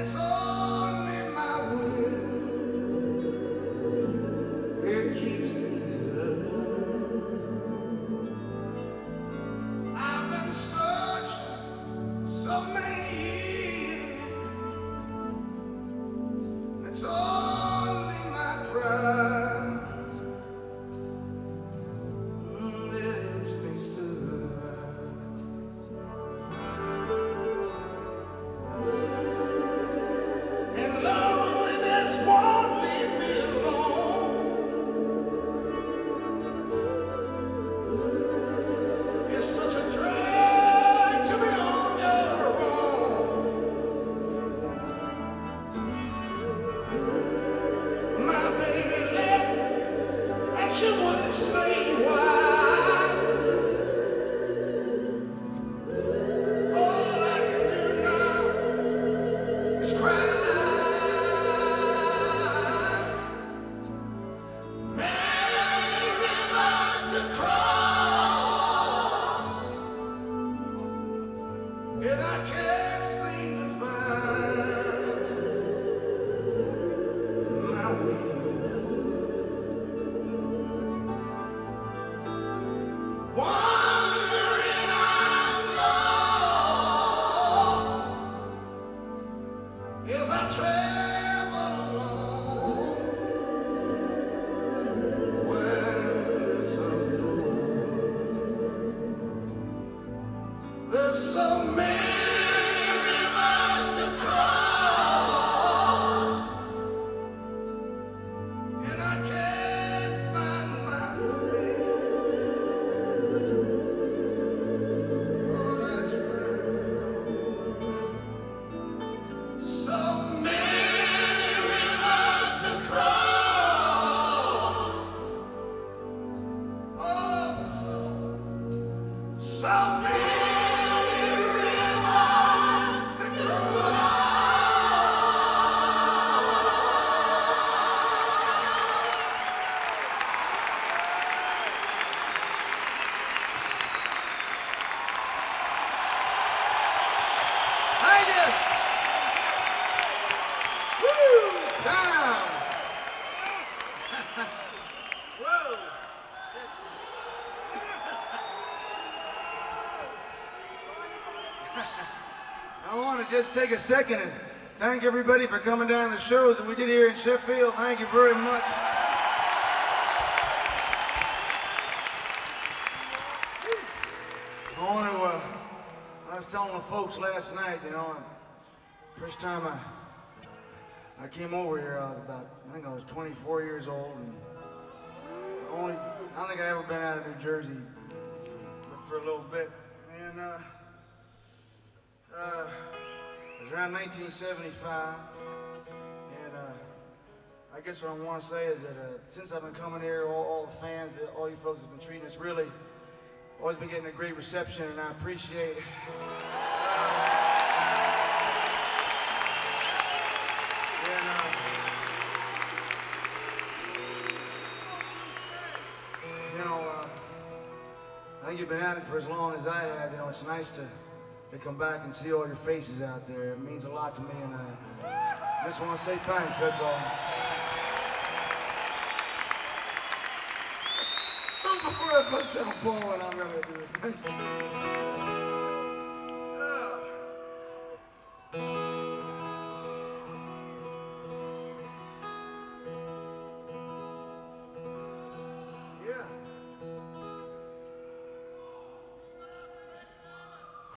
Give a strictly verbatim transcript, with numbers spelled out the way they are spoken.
it's only my will. It keeps me alive. I've been searching so many years. It's only my pride mm, that helps me survive. And loneliness won't leave me alone. It's such a drag to be on your own. My baby left, and she wouldn't say why. All I can do now is cry. Many rivers to cross, and I can't seem to find my way. Wandering I'm lost as I travel alone. Where there's a there's so many rivers to cross, and I can't find my way. Oh, that's right. So many rivers to cross. Oh, so, so many rivers to cross. Thank you. Woo! Down. Whoa. I want to just take a second and thank everybody for coming down to the shows that we did here in Sheffield. Thank you very much. I want to, uh, I was telling the folks last night, you know, first time I I came over here, I was about, I think I was twenty-four years old, and only, I don't think I ever been out of New Jersey but for a little bit. And uh, uh, it was around nineteen seventy-five, and uh, I guess what I want to say is that uh, since I've been coming here, all, all the fans, all you folks have been treating us really, always been getting a great reception, and I appreciate it. And, uh, you know, uh, I think you've been at it for as long as I have. You know, it's nice to, to come back and see all your faces out there. It means a lot to me, and I just want to say thanks, that's all. So before I bust down Paul, and I'm going to do this next.